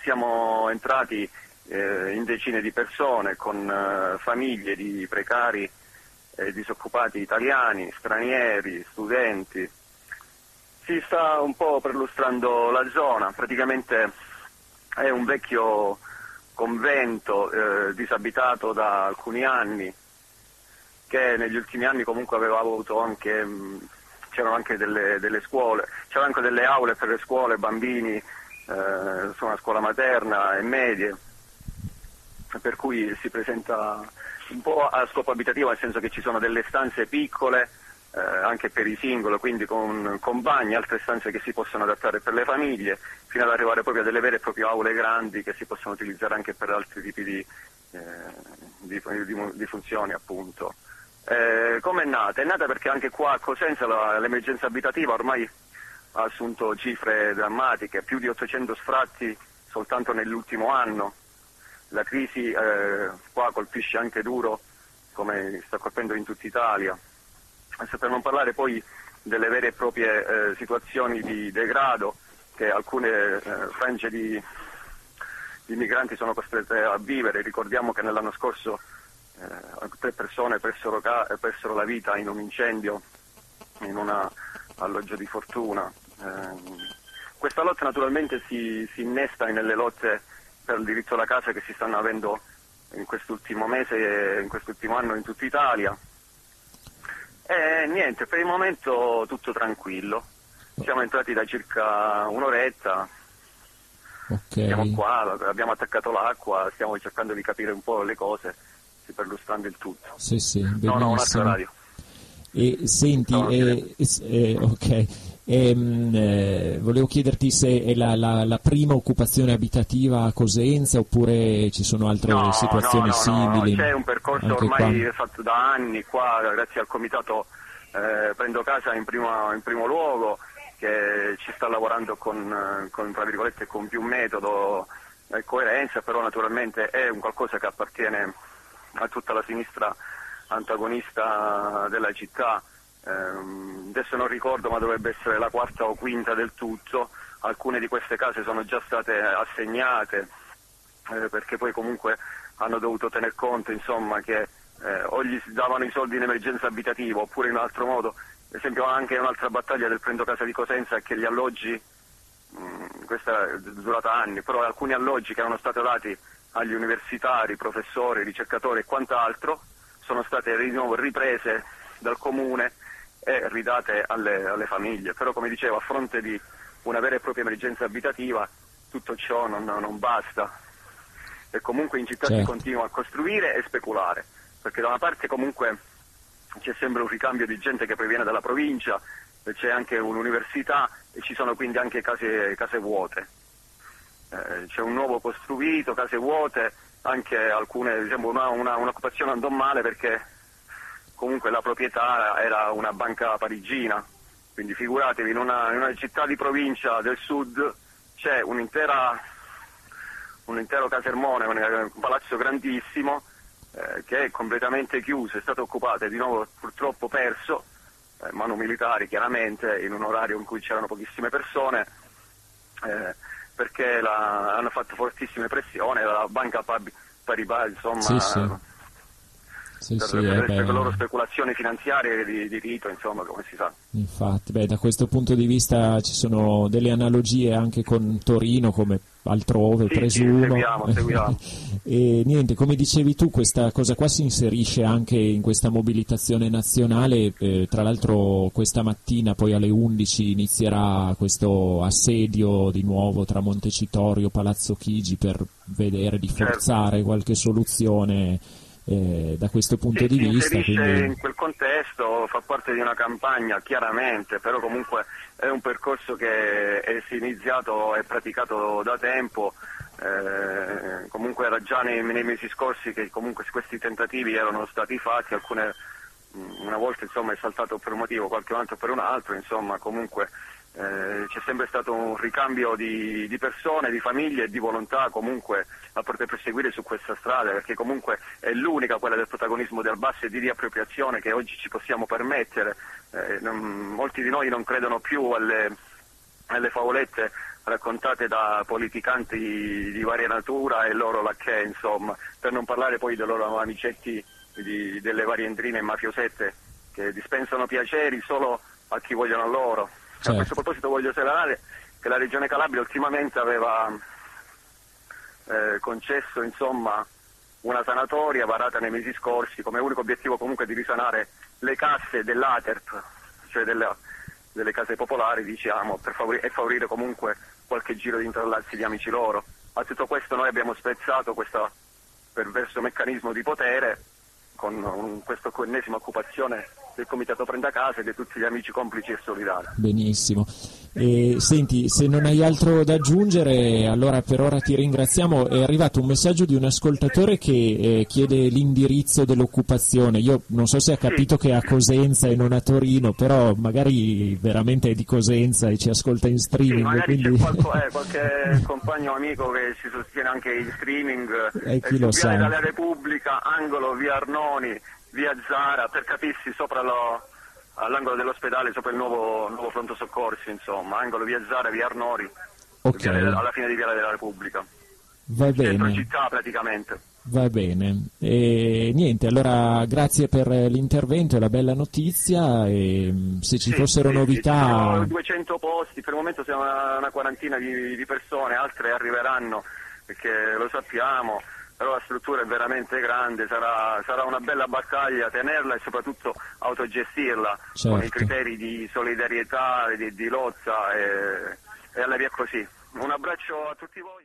siamo entrati in decine di persone con famiglie di precari e disoccupati italiani, stranieri, studenti. Si sta un po' perlustrando la zona, praticamente è un vecchio convento disabitato da alcuni anni, che negli ultimi anni comunque aveva avuto anche, c'erano anche delle scuole, c'erano anche delle aule per le scuole, bambini, su una scuola materna e medie, per cui si presenta un po' a scopo abitativo, nel senso che ci sono delle stanze piccole anche per i singoli, quindi con bagni, altre stanze che si possono adattare per le famiglie, fino ad arrivare proprio a delle vere e proprie aule grandi che si possono utilizzare anche per altri tipi di funzioni, appunto. Come è nata? È nata perché anche qua a Cosenza l'emergenza abitativa ormai ha assunto cifre drammatiche, più di 800 sfratti soltanto nell'ultimo anno. La crisi qua colpisce anche duro, come sta colpendo in tutta Italia. Adesso, per non parlare poi delle vere e proprie situazioni di degrado che alcune frange di migranti sono costrette a vivere. Ricordiamo che nell'anno scorso 3 persone persero la vita in un incendio in un alloggio di fortuna. Questa lotta naturalmente si innesta nelle lotte per il diritto alla casa che si stanno avendo in quest'ultimo mese e in quest'ultimo anno in tutta Italia. E niente, per il momento tutto tranquillo. Siamo entrati da circa un'oretta, siamo qua, abbiamo attaccato l'acqua, stiamo cercando di capire un po' le cose, perlustrando il tutto. Sì, benissimo. No, un'altra radio. E senti, volevo chiederti se è la prima occupazione abitativa a Cosenza oppure ci sono altre situazioni simili? No, c'è un percorso ormai fatto da anni qua, grazie al comitato Prendo Casa in primo luogo, che ci sta lavorando con tra virgolette con più metodo e coerenza, però naturalmente è un qualcosa che appartiene a tutta la sinistra antagonista della città. Adesso non ricordo, ma dovrebbe essere la 4ª o 5ª del tutto. Alcune di queste case sono già state assegnate perché poi comunque hanno dovuto tener conto, insomma, che o gli davano i soldi in emergenza abitativa oppure in un altro modo. Per esempio anche un'altra battaglia del Prendo Casa di Cosenza è che gli alloggi, questa è durata anni, però alcuni alloggi che erano stati dati agli universitari, professori, ricercatori e quant'altro sono state di nuovo riprese dal comune e ridate alle famiglie. Però, come dicevo, a fronte di una vera e propria emergenza abitativa tutto ciò non basta, e comunque in città si continua a costruire e speculare, perché da una parte comunque c'è sempre un ricambio di gente che proviene dalla provincia, c'è anche un'università e ci sono quindi anche case vuote. C'è un nuovo costruito, case vuote, anche alcune, diciamo, un'occupazione andò male perché comunque la proprietà era una banca parigina, quindi figuratevi, in una città di provincia del sud c'è un intero casermone, un palazzo grandissimo che è completamente chiuso, è stato occupato e di nuovo purtroppo perso, mano militari chiaramente, in un orario in cui c'erano pochissime persone, perché hanno fatto fortissime pressioni, la banca Paribas, insomma, per le loro speculazioni finanziarie di rito, insomma, come si sa. Infatti, da questo punto di vista ci sono delle analogie anche con Torino, come altrove, presumo. Seguiamo. E niente, come dicevi tu, questa cosa qua si inserisce anche in questa mobilitazione nazionale. Tra l'altro questa mattina poi alle 11 inizierà questo assedio di nuovo tra Montecitorio e Palazzo Chigi per vedere di forzare qualche soluzione da questo punto di vista. Si inserisce quindi in quel contesto, fa parte di una campagna chiaramente, però comunque è un percorso che è iniziato e praticato da tempo. Comunque era già nei mesi scorsi che comunque questi tentativi erano stati fatti, una volta insomma è saltato per un motivo, qualche altro per un altro, insomma comunque c'è sempre stato un ricambio di persone, di famiglie e di volontà comunque a poter proseguire su questa strada, perché comunque è l'unica, quella del protagonismo del basso e di riappropriazione, che oggi ci possiamo permettere. Molti di noi non credono più alle favolette raccontate da politicanti di varia natura e loro lacchè, insomma, per non parlare poi dei loro amicetti delle varie entrine e mafiosette che dispensano piaceri solo a chi vogliono loro. Certo. A questo proposito voglio segnalare che la Regione Calabria ultimamente aveva concesso, insomma, una sanatoria varata nei mesi scorsi come unico obiettivo comunque di risanare le casse dell'ATERP, cioè delle case popolari, diciamo, e favorire comunque qualche giro di intrallazzi di amici loro. A tutto questo noi abbiamo spezzato questo perverso meccanismo di potere con questa ennesima occupazione del Comitato Prenda Casa e di tutti gli amici complici e solidali. Benissimo. Senti, se non hai altro da aggiungere, allora per ora ti ringraziamo. È arrivato un messaggio di un ascoltatore che chiede l'indirizzo dell'occupazione. Io non so se ha capito che è a Cosenza e non a Torino, però magari veramente è di Cosenza e ci ascolta in streaming. Sì, magari quindi... c'è qualche compagno amico che ci sostiene anche in streaming. Chi lo sa. Viale della Repubblica, angolo via Arnoni, via Zara, per capirsi sopra all'angolo dell'ospedale, sopra il nuovo pronto soccorsi, insomma, angolo via Zara, via Arnori, Okay. Alla fine di Viale della Repubblica. Va bene. Centro città praticamente. Va bene. Niente, allora grazie per l'intervento e la bella notizia, e se ci fossero novità... Ci sono 200 posti, per il momento siamo una quarantina di persone, altre arriveranno perché lo sappiamo. Però la struttura è veramente grande, sarà una bella battaglia tenerla e soprattutto autogestirla, certo, con i criteri di solidarietà, di lotta e alla via così. Un abbraccio a tutti voi.